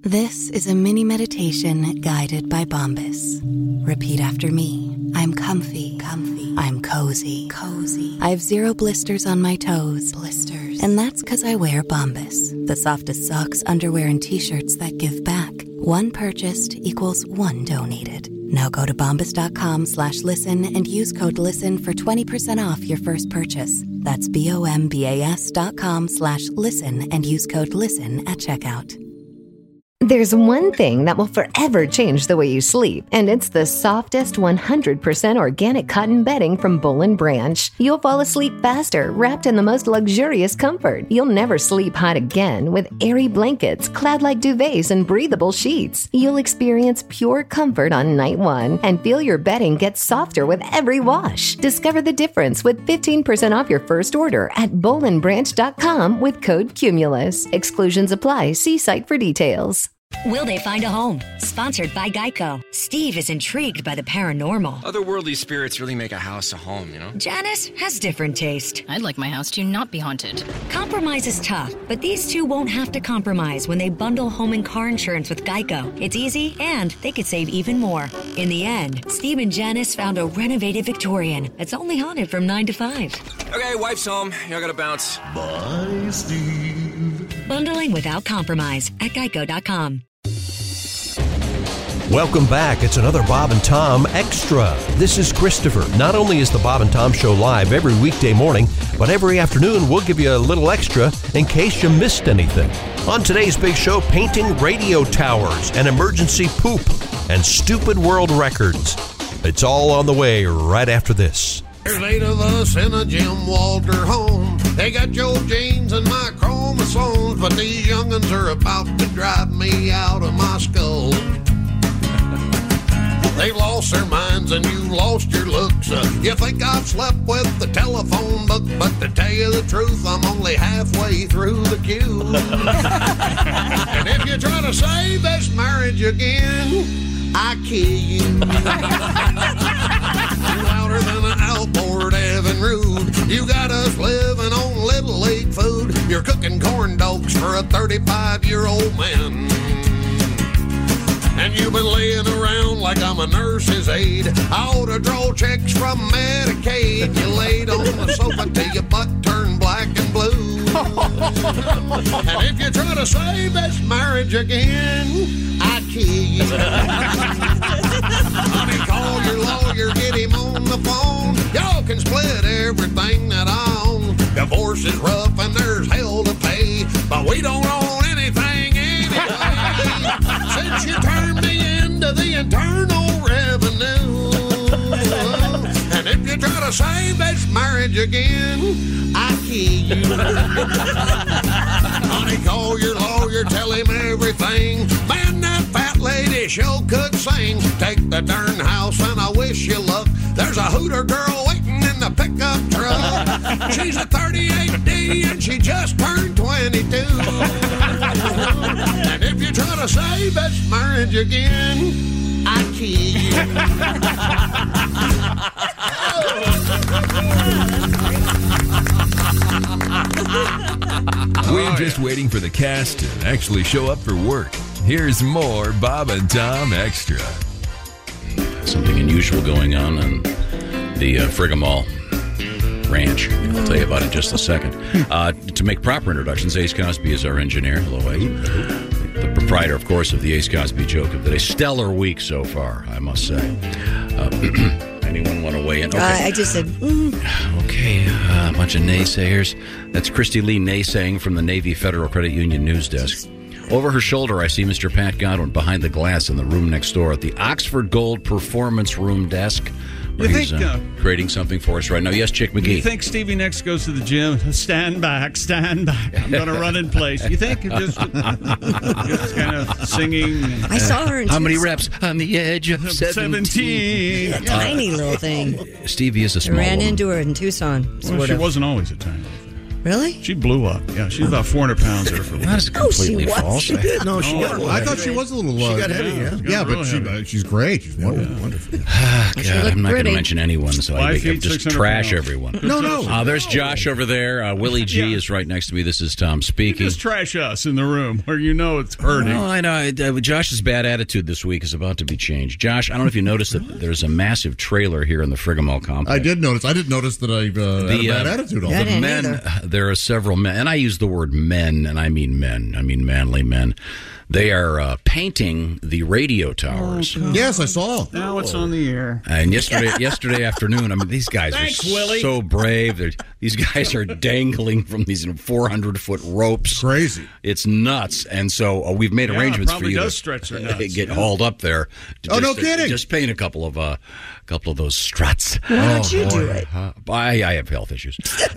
This is a mini meditation guided by Bombas. Repeat after me. I'm comfy. I'm cozy. I have 0 blisters on my toes. And that's because I wear Bombas, the softest socks, underwear, and T-shirts that give back. One purchased equals one donated. Now go to bombas.com/listen and use code LISTEN for 20% off your first purchase. That's bombas.com/listen and use code LISTEN at checkout. There's one thing that will forever change the way you sleep, and it's the softest 100% organic cotton bedding from Boll & Branch. You'll fall asleep faster, wrapped in the most luxurious comfort. You'll never sleep hot again with airy blankets, cloud-like duvets, and breathable sheets. You'll experience pure comfort on night one and feel your bedding get softer with every wash. Discover the difference with 15% off your first order at bollandbranch.com with code CUMULUS. Exclusions apply. See site for details. Will they find a home? Sponsored by Geico. Steve is intrigued by the paranormal. Otherworldly spirits really make a house a home, you know? Janice has different taste. I'd like my house to not be haunted. Compromise is tough, but these two won't have to compromise when they bundle home and car insurance with Geico. It's easy, and they could save even more. In the end, Steve and Janice found a renovated Victorian that's only haunted from 9 to 5. Okay, wife's home. I gotta bounce. Bye, Steve. Bundling without compromise at geico.com. Welcome back. It's another Bob and Tom Extra. This is Christopher. Not only is the Bob and Tom Show live every weekday morning, but every afternoon we'll give you a little extra in case you missed anything. On today's big show, painting radio towers and emergency poop and stupid world records. It's all on the way right after this. There's 8 of us in a Jim Walter home. They got Joe Janes and my chromosomes, but these young'uns are about to drive me out of my skull. They've lost their minds and you've lost your looks. You think I've slept with the telephone book, but to tell you the truth, I'm only halfway through the queue. And if you try to save this marriage again, I kill you. You're louder than an outboard Evan Rude. You got us living on Little League food. You're cooking corn dogs for a 35-year-old man. And you've been laying around like I'm a nurse's aide. I ought to draw checks from Medicaid. You laid on the sofa till your butt turned black and blue. And if you try to save this marriage again, I kill you. Honey, call your lawyer, get him on the phone. Y'all can split everything that I own. Divorce is rough and there's hell to pay, but we don't own anything anyway. Since you turned me into the Internal Revenue. And if you try to save this marriage again, I kill you. Honey, call your lawyer, tell him everything. Man, that fat lady sure could sing. Take the darn house and I wish you luck. There's a hooter girl waiting in the pickup truck. She's a 38D and she just turned 22. And if you try to save this marriage again, I kill you. We're just waiting for the cast to actually show up for work. Here's more Bob and Tom Extra. Something unusual going on the Frigamall Ranch. I'll tell you about it in just a second. To make proper introductions, Ace Cosby is our engineer. Hello, Ace. The proprietor, of course, of the Ace Cosby joke of the day. Stellar week so far, I must say. Anyone want to weigh in? Okay. I just said, Okay, a bunch of naysayers. That's Christy Lee naysaying from the Navy Federal Credit Union news desk. Over her shoulder, I see Mr. Pat Godwin behind the glass in the room next door at the Oxford Gold Performance Room desk. He's creating something for us right now. Yes, Chick McGee. You think Stevie Nicks goes to the gym? Stand back. I'm going to run in place. You think? Just kind of singing. I saw her in How many reps? On the edge of 17. A tiny little thing. Stevie is a small ran woman. into her in Tucson. Well, she wasn't always a tiny little thing. Really? She blew up. Yeah, she's about 400 pounds there for a That is completely false. She did. No, she got. I thought she was a little. She got heavy. Yeah, but she's great. She's wonderful. God, I'm not going to mention anyone, so I 5 think feet, just 600 trash pounds. everyone. No. There's Josh over there. Willie G is right next to me. This is Tom speaking. Just trash us in the room where you know it's hurting. Oh, I know. Josh's bad attitude this week is about to be changed. Josh, I don't know if you noticed that there's a massive trailer here in the Friggamall complex. I did notice. I didn't notice that I had a bad attitude. All the men, there are several men, and I use the word men, and I mean men. I mean manly men. They are painting the radio towers. Yes, I saw. Now it's on the air. And yesterday afternoon, I mean, these guys are so brave. These guys are dangling from these 400-foot ropes. Crazy. It's nuts. And so we've made arrangements for you to stretch their nuts. get hauled up there. No kidding. Just paint a couple of those struts. Why don't you do it? I have health issues.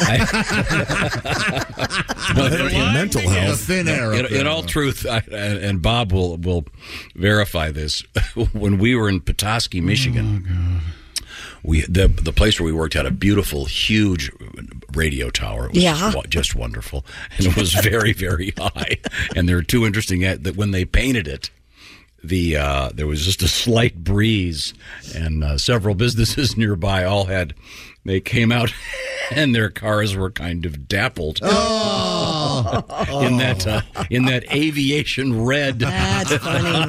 Mental health. Thin air. In all truth, and Bob will verify this. When we were in Petoskey, Michigan, the place where we worked had a beautiful, huge radio tower. It was just wonderful, and it was very, very high. And there are two interesting that when they painted it, there was just a slight breeze, and several businesses nearby they came out, and their cars were kind of dappled in that aviation red. That's funny.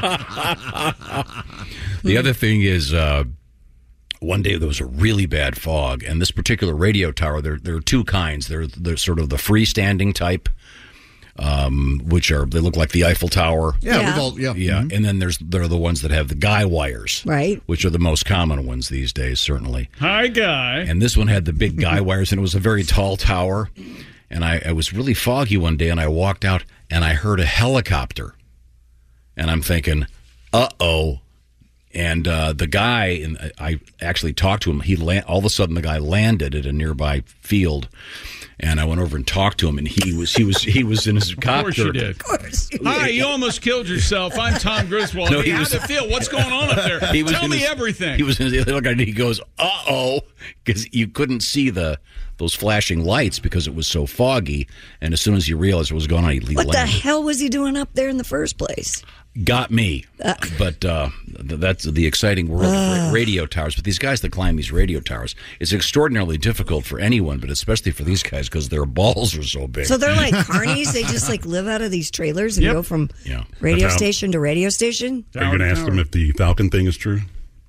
The other thing is, one day there was a really bad fog, and this particular radio tower, there are two kinds. They're sort of the freestanding type, which they look like the Eiffel Tower. Yeah. Mm-hmm. And then there are the ones that have the guy wires, right? Which are the most common ones these days, certainly. Hi, Guy. And this one had the big guy wires, and it was a very tall tower. And I was really foggy one day, and I walked out, and I heard a helicopter, and I'm thinking, uh-oh. And the guy, and I actually talked to him. All of a sudden, the guy landed at a nearby field. And I went over and talked to him, and he was in his copter. Of course you did. Of course. Hi, you almost killed yourself. I'm Tom Griswold. No, how'd it feel? What's going on up there? Tell me everything. He was in his look, and he goes, uh-oh, because you couldn't see those flashing lights because it was so foggy. And as soon as he realized what was going on, he landed. What the hell was he doing up there in the first place? Got me. But that's the exciting world of radio towers. But these guys that climb these radio towers, it's extraordinarily difficult for anyone, but especially for these guys because their balls are so big. So they're like carnies? They just live out of these trailers and go from radio station to radio station? Are you going to ask them if the Falcon thing is true?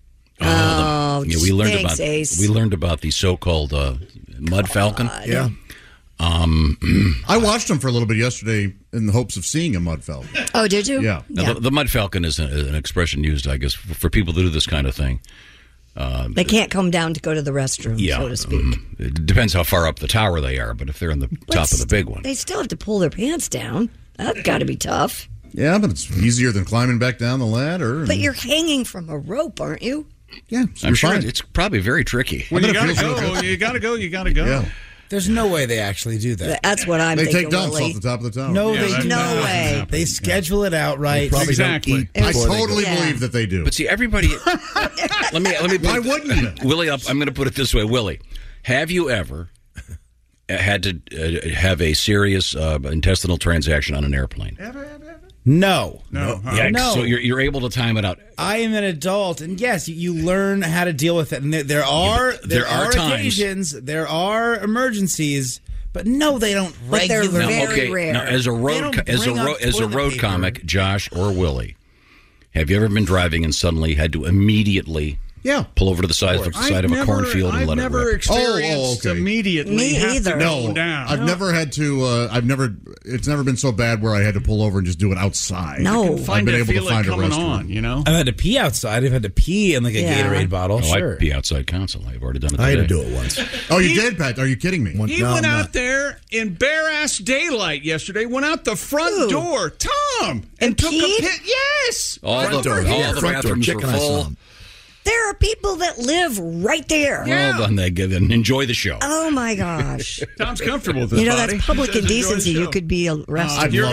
We learned about the so-called Mud Falcon. Yeah. I watched them for a little bit yesterday in the hopes of seeing a mud falcon. Oh, did you? Yeah. Now, the mud falcon is an expression used, I guess, for people to do this kind of thing. They can't come down to go to the restroom, so to speak. It depends how far up the tower they are, but if they're on the top of the big one. They still have to pull their pants down. That's got to be tough. Yeah, but it's easier than climbing back down the ladder. But you're hanging from a rope, aren't you? Yeah, I'm sure it's probably very tricky. When you gotta go. Yeah. There's no way they actually do that. That's what I'm thinking. They take dumps Willie. off the top of the tower. No, they do. No way. They schedule it out right. Exactly. I totally believe that they do. But see, everybody. let me. Why wouldn't you? Willie, I'm going to put it this way, Willie. Have you ever had to have a serious intestinal transaction on an airplane? No. Yeah, no. So you're able to time it out. I am an adult, and yes, you learn how to deal with it. And there are occasions, there are emergencies, but no, they don't regularly. Very rare. Now, as a road comic, Josh or Willie, have you ever been driving and suddenly had to immediately? Yeah. Pull over to the side of a cornfield and let it rip. I've never experienced immediately. Me either. No, I've never had to. It's never been so bad where I had to pull over and just do it outside. No, I've been able to find a coming restroom. on. You know, I've had to pee outside. I've had to pee in like a Gatorade bottle. I pee outside council. I've already done it. I had to do it once. Oh, you did, Pat? Are you kidding me? He went out there in bare-ass daylight yesterday, went out the front door, Tom, and took a piss. Yes! All the bathrooms were full. There are people that live right there. Well done, they give and enjoy the show. Oh my gosh! Tom's comfortable with this. That's public indecency. You could be arrested.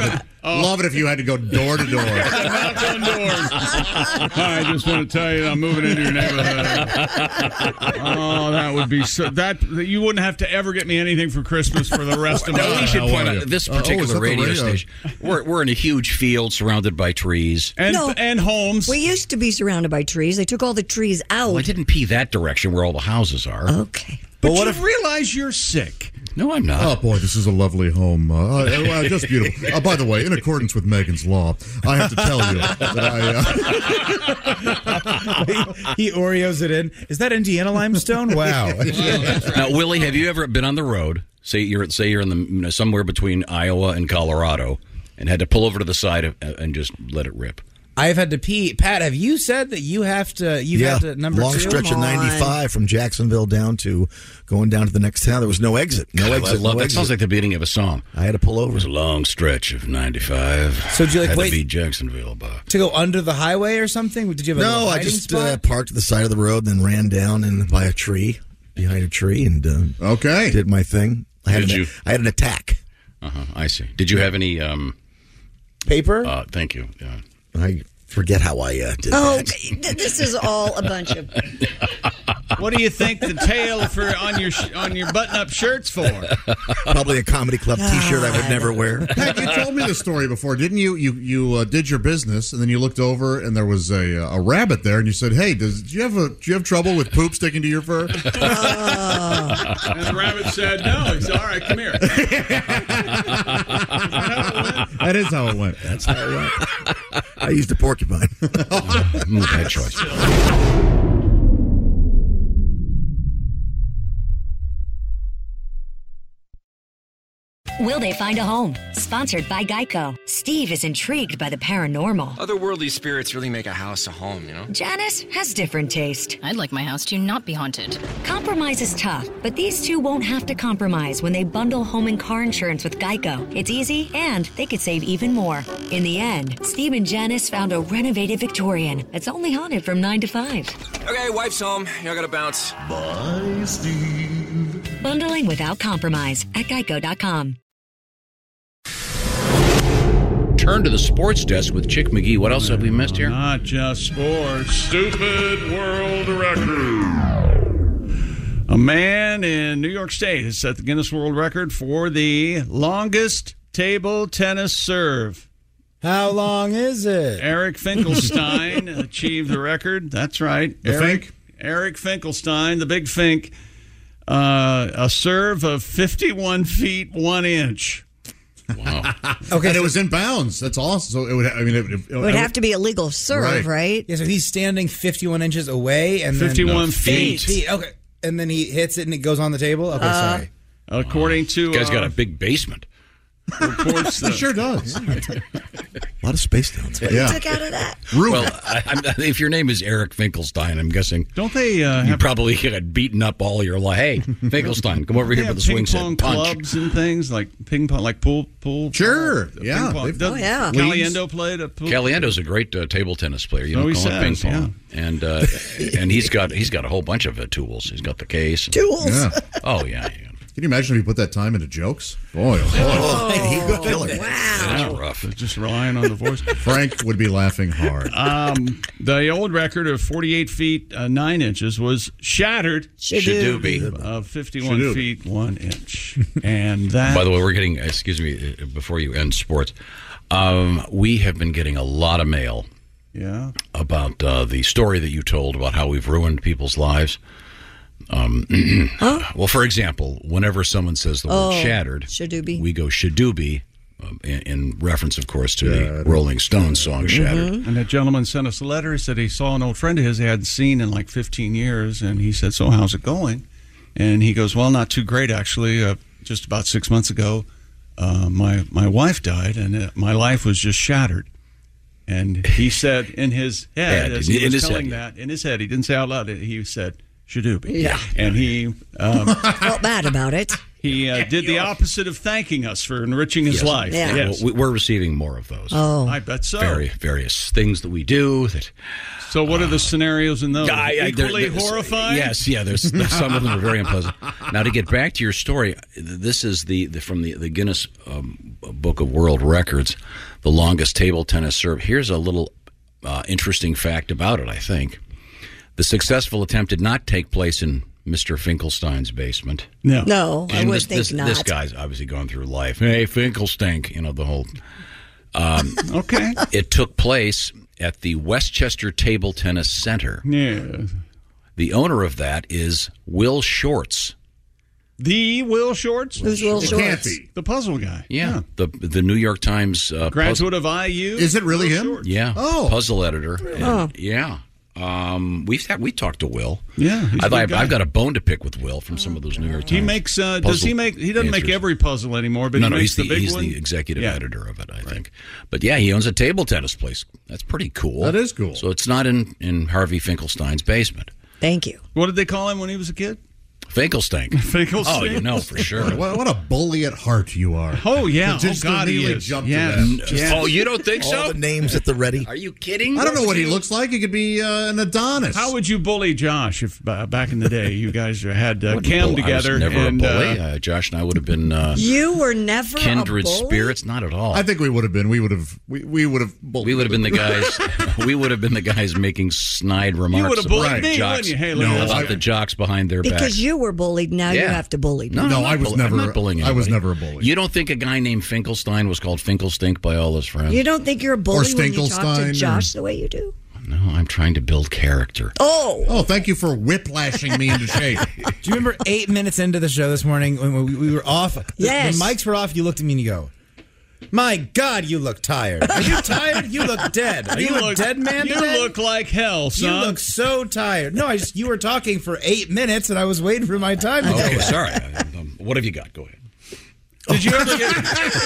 Love it if you had to go door to door. Knock on doors. I just want to tell you, I'm moving into your neighborhood. Oh, that would be so. That you wouldn't have to ever get me anything for Christmas for the rest of my life. No, we should point out this particular radio station. We're in a huge field surrounded by trees and homes. We used to be surrounded by trees. They took all the trees out. Well, I didn't pee that direction where all the houses are. Okay. But what if realize you're sick? No, I'm not. Oh, boy, this is a lovely home. Just beautiful. By the way, in accordance with Megan's Law, I have to tell you that He Oreos it in. Is that Indiana limestone? Wow. Now, Willie, have you ever been on the road? Say you're in the somewhere between Iowa and Colorado, and had to pull over to the side and just let it rip. I've had to pee. Pat, have you said that you've had to number long 2? Stretch of 95 from Jacksonville going down to the next town. There was no exit. That sounds like the beginning of a song. I had to pull over. It was a long stretch of 95. So did you had wait to beat Jacksonville to go under the highway or something? Did you have a I just parked at the side of the road, then ran down by a tree, behind a tree, and did my thing. I had an attack. I see. Did you have any paper? Thank you. Yeah. I forget how I did that. This is all a bunch of... What do you think the tail on your button-up shirt's for? Probably a comedy club T-shirt I would never wear. Pat, you told me this story before, didn't you? You did your business, and then you looked over, and there was a rabbit there, and you said, "Hey, do you have trouble with poop sticking to your fur?" And the rabbit said, "No, it's all right. Come here." That is how it went. That's how it went. I used a porcupine. Bad choice. Will they find a home? Sponsored by Geico. Steve is intrigued by the paranormal. Otherworldly spirits really make a house a home, you know? Janice has different taste. I'd like my house to not be haunted. Compromise is tough, but these two won't have to compromise when they bundle home and car insurance with Geico. It's easy, and they could save even more. In the end, Steve and Janice found a renovated Victorian that's only haunted from 9 to 5. Okay, wife's home. I gotta bounce. Bye, Steve. Bundling without compromise at Geico.com. Turn to the sports desk with Chick McGee. What else have we missed here? Not just sports. Stupid world record. A man in New York State has set the Guinness World Record for the longest table tennis serve. How long is it? Eric Finkelstein achieved the record. That's right. Eric Finkelstein, the big Fink. A serve of 51 feet 1 inch. Wow. Okay, and it was in bounds. That's awesome. So it would. I mean, it would have to be a legal serve, right? Yeah. So he's standing 51 inches away, and 51 feet. Okay, and then he hits it, and it goes on the table. Okay, sorry. According to, this guy's got a big basement. Reports he sure does. A lot of space down there. What took out of that? Well, if your name is Eric Finkelstein, I'm guessing. Don't they? You probably got beaten up all your life. Hey, Finkelstein, come over here for the swing set. Ping pong clubs and things like ping pong, like pool. Sure, yeah. Yeah. Caliendo played a pool. Caliendo's a great table tennis player. You know, call it ping pong. Yeah. And he's got a whole bunch of tools. He's got the case. Tools. Yeah. Oh yeah. Can you imagine if you put that time into jokes? Boy, he could kill it. Wow. That's rough. Just relying on the voice. Frank would be laughing hard. The old record of 48 feet 9 inches was shattered. Shadooby. Of 51 feet 1 inch. And that. By the way, we're getting, excuse me, before you end sports, we have been getting a lot of mail. Yeah. About the story that you told about how we've ruined people's lives. Well, for example, whenever someone says the word shattered, Shadooby. we go Shadooby, in reference, of course, to the Rolling Stones song Shattered. And that gentleman sent us a letter. He said he saw an old friend of his he hadn't seen in like 15 years, and he said, "So how's it going?" And he goes, "Well, not too great, actually. Just about 6 months ago, my wife died, and my life was just shattered." And he said in his head, as he was telling that, in his head, he didn't say out loud, he said, Shadooby. Yeah. And he felt bad about it. He did the opposite of thanking us for enriching his life. Yeah. Yes. Well, we're receiving more of those. Oh, I bet so. Various things that we do. So what are the scenarios in those? Equally horrifying? Yes, yeah. There's some of them are very unpleasant. Now, to get back to your story, this is from the Guinness Book of World Records, the longest table tennis serve. Here's a little interesting fact about it, I think. The successful attempt did not take place in Mr. Finkelstein's basement. No, I would think not. This guy's obviously going through life. Hey, Finkelstink, the whole... okay. It took place at the Westchester Table Tennis Center. Yeah. The owner of that is Will Shorts. The Will Shorts? Who's Will Shorts? The puzzle guy. Yeah. The New York Times... graduate of IU. Is it really him? Shorts. Yeah. Oh. Puzzle editor. And, yeah. We talked to Will. Yeah, I've got a bone to pick with Will from some of those New York Times. He makes. Does he make? He doesn't make every puzzle anymore, but he makes the big one. He's the executive editor of it, I think. But yeah, he owns a table tennis place. That's pretty cool. That is cool. So it's not in Harvey Finkelstein's basement. Thank you. What did they call him when he was a kid? Finkelstink. Finkelstink. Oh, you know for sure. What a bully at heart you are. Oh, yeah. Just God, he is. Jump yes. to that. Yes. Oh, you don't think so? All the names at the ready. Are you kidding? I don't know what he looks like. He could be an Adonis. How would you bully Josh if back in the day you guys had Cam together? I was never a bully. Josh and I would have been. You were never kindred a bully? spirits. Not at all. I think we would have been. We would have been the guys. We would have been the guys making snide remarks. You would have bullied me, jocks, wouldn't you? Hey, about the jocks behind their back. Because you were bullied. Now you have to bully me. No, I was never. I'm not bullying anybody. I was never a bully. You don't think a guy named Finkelstein was called Finkelstink by all his friends? You don't think you're a bully when you talk to Stinkelstein Josh the way you do? No, I'm trying to build character. Oh, thank you for whiplashing me into shape. Do you remember 8 minutes into the show this morning when we were off? Yes. The mics were off. You looked at me and you go, "My God, you look tired. Are you tired? You look dead. Are you a dead man today? You look like hell, son. You look so tired." No, you were talking for 8 minutes and I was waiting for my time to go. Okay, sorry. What have you got? Go ahead. Did you ever get?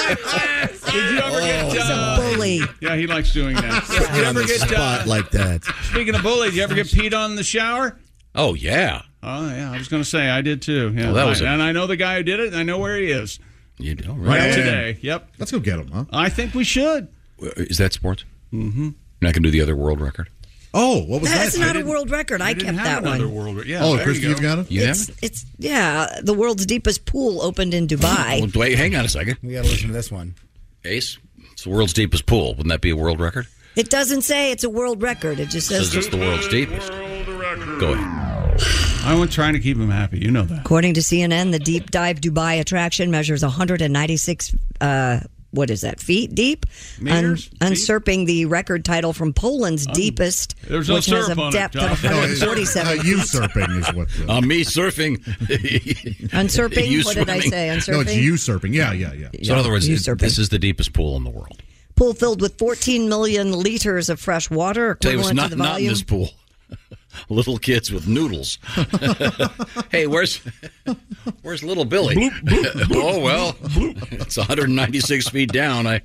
He's a bully. Yeah, he likes doing that. Did you ever get spot like that? Speaking of bully, did you ever get peed on in the shower? Oh yeah. Oh yeah. I was going to say I did too. Yeah. Well, and I know the guy who did it. And I know where he is. You do right today. Yep. Let's go get him, huh? I think we should. Is that sports? Mm-hmm. You're not going to do the other world record? Oh, what was that? That's not a world record. I kept that one. World record. Yeah, oh, Christy, you've got it? You have it? It's the world's deepest pool opened in Dubai. Well, wait, hang on a second. We got to listen to this one. Ace, it's the world's deepest pool. Wouldn't that be a world record? It doesn't say it's a world record. It just says it's the world's deepest. Go ahead. I was trying to keep him happy. You know that. According to CNN, the Deep Dive Dubai attraction measures 196 what is that, feet deep? Meters? Usurping the record title from Poland's deepest, there's no which has a surf on depth it, of Josh. 147 feet. Usurping is what... me surfing. Unsurping? What did I say? Unsurping? No, it's usurping. Yeah. So in other words, this is the deepest pool in the world. Pool filled with 14 million liters of fresh water, equivalent to the volume. Not in this pool. Little kids with noodles. Hey, where's little Billy? Bloop, bloop, bloop, oh well, bloop. It's 196 feet down. I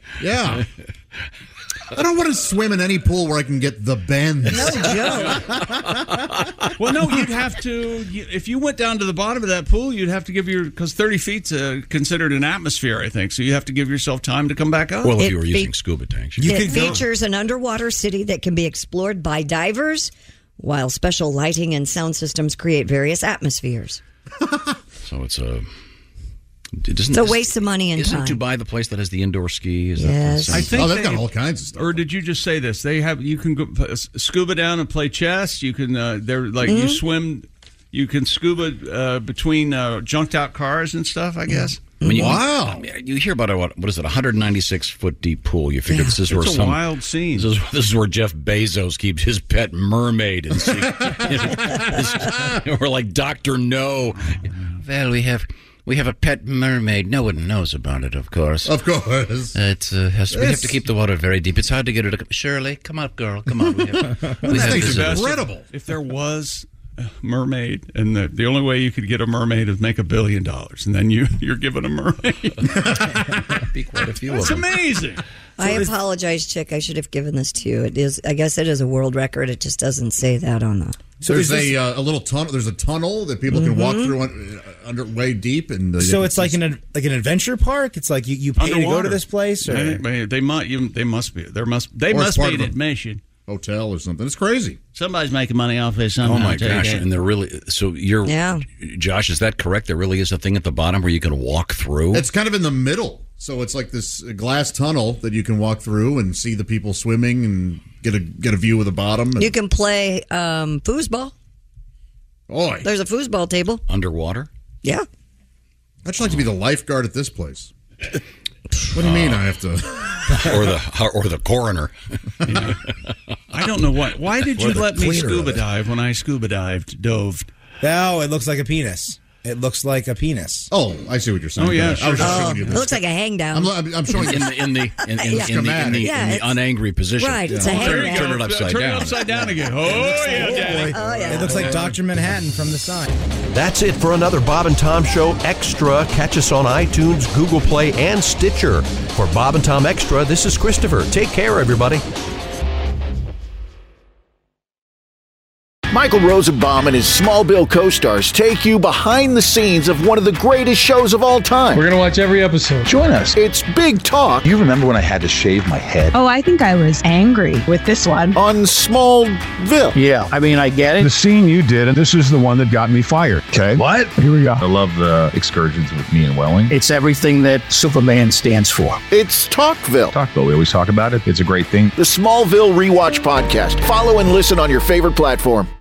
don't want to swim in any pool where I can get the bends. No joke. Well, no, you'd have to. If you went down to the bottom of that pool, you'd have to give because 30 feet's considered an atmosphere, I think. So you have to give yourself time to come back up. Well, if you were using scuba tanks, it features an underwater city that can be explored by divers, while special lighting and sound systems create various atmospheres. So it's a waste of money and time. Isn't Dubai the place that has the indoor ski? Yes. I think they've got all kinds of stuff. Or did you just say this? You can go scuba down and play chess. You can you swim. You can scuba between junked out cars and stuff, I guess. I mean, you hear about what is it? 196 foot deep pool. You figure this is where it's a wild scene. This is where Jeff Bezos keeps his pet mermaid. And we're like Dr. No. Well, we have a pet mermaid. No one knows about it, of course. Of course. We have to keep the water very deep. It's hard to get her to. Shirley, come up, girl. Come on. We have incredible. If there was mermaid, and the only way you could get a mermaid is make $1 billion, and then you're given a mermaid. Be quite a few That's of them. amazing. I apologize, Chick. I should have given this to you. It is. I guess it is a world record. It just doesn't say that on the. So there's a little tunnel. There's a tunnel that people can walk through way deep, and so it's like an adventure park. It's like you pay underwater. to go to this place, or they must be an admission. Hotel or something. It's crazy. Somebody's making money off this. Oh my gosh! And they're really Josh, is that correct? There really is a thing at the bottom where you can walk through. It's kind of in the middle, so it's like this glass tunnel that you can walk through and see the people swimming and get a view of the bottom. You can play foosball. Boy, there's a foosball table underwater. Yeah, I'd just like to be the lifeguard at this place. What do you mean I have to? or the coroner. Yeah. I don't know why. Why did you let me scuba dive when I dove? No, it looks like a penis. It looks like a penis. Oh, I see what you're saying. Oh yeah, I was just showing you it this. looks like a hang down. I'm showing you in the unangry position. Right, it's a hang down. Turn it upside down. Turn it upside down again. Oh yeah. It looks like Dr. Manhattan from the side. That's it for another Bob and Tom Show Extra. Catch us on iTunes, Google Play, and Stitcher. For Bob and Tom Extra, this is Christopher. Take care, everybody. Michael Rosenbaum and his Smallville co-stars take you behind the scenes of one of the greatest shows of all time. We're going to watch every episode. Join us. It's Big Talk. You remember when I had to shave my head? Oh, I think I was angry with this one. On Smallville. Yeah, I mean, I get it. The scene you did, and this is the one that got me fired. Okay. What? Here we go. I love the excursions with me and Welling. It's everything that Superman stands for. It's Talkville. Talkville, we always talk about it. It's a great thing. The Smallville Rewatch Podcast. Follow and listen on your favorite platform.